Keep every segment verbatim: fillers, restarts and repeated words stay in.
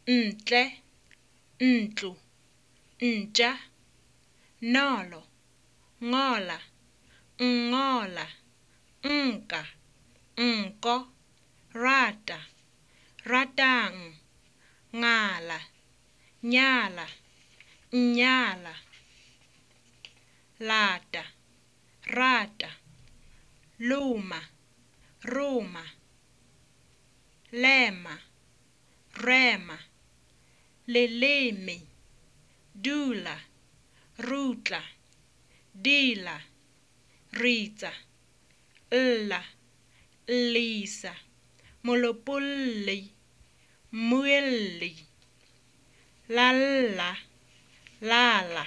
ntle, ntlo, ntja, nolo, ngola, ngola, nka, nko, rata, ratang, ngala, nyala, nyala, lata, rata, luma, ruma, lema, rema, leleme, dula, rutla, dila, ritsa, lla, lisa, molopolli, muelli, lalla, lala,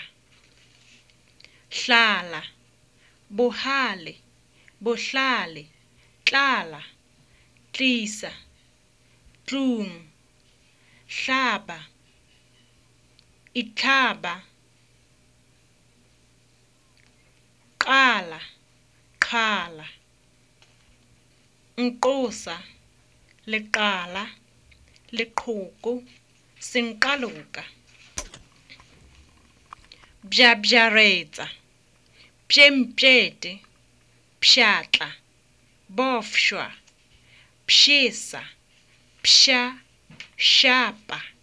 hlala, bohale, bohlale, tlala, tlisa, tlung, hlaba, itlhaba, qala, qhala, nqosa, leqala, leqhoko, senqaloka, bjabjaretsa, pjempjete, pšatla, bofšwa, pšesa, pša, šapa.